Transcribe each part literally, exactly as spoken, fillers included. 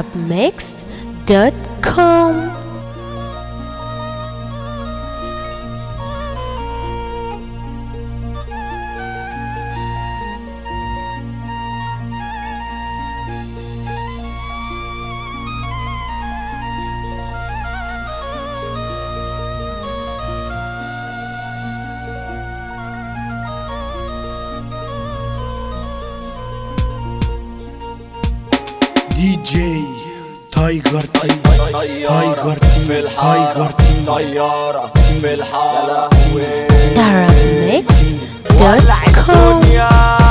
mixed dot com. دي جي تايجر تايجر تي في الحارة تايجر تي طيارة في الحارة arab mixed dot com.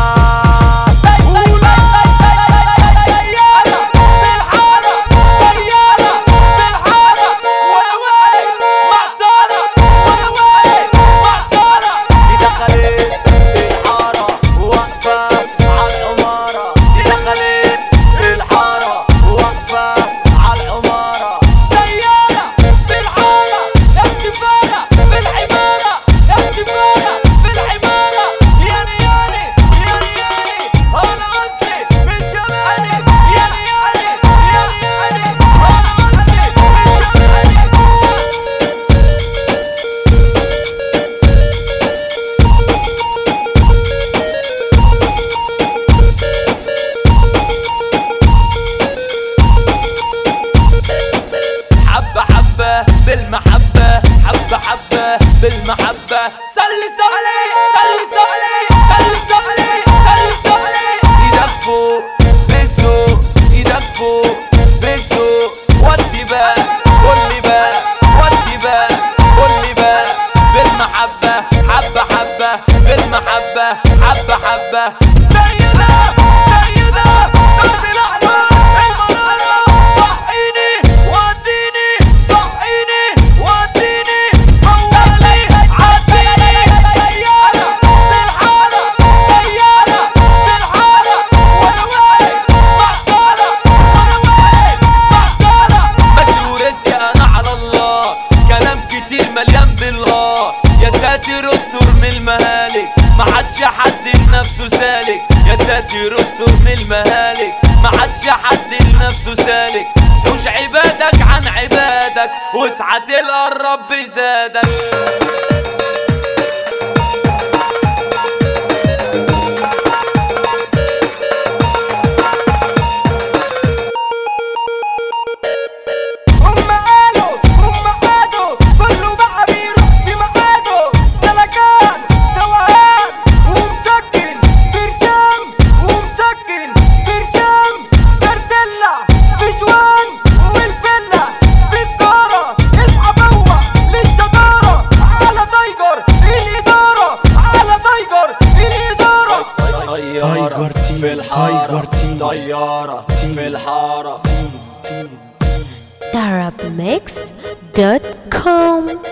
بالمحبة حبة حبة بالمحبة صلي صلي صلي صلي صلي صلي صلي صلي ايدك فوق بالذوق ايدك فوق بالذوق ودي بقى قولي بقى ودي بقى قولي بقى بالمحبة حبة حبة بالمحبة حبة حبة سيدة سيدة استر من المهالك ما عادش حد لنفسه سالك يا ساتر استر من المهالك ما عادش حد لنفسه سالك حوش عبادك عن عبادك واسعى تلقى الرب زادك تايجر تي في الحارة تي طيارة في الحارة arab mixed dot com.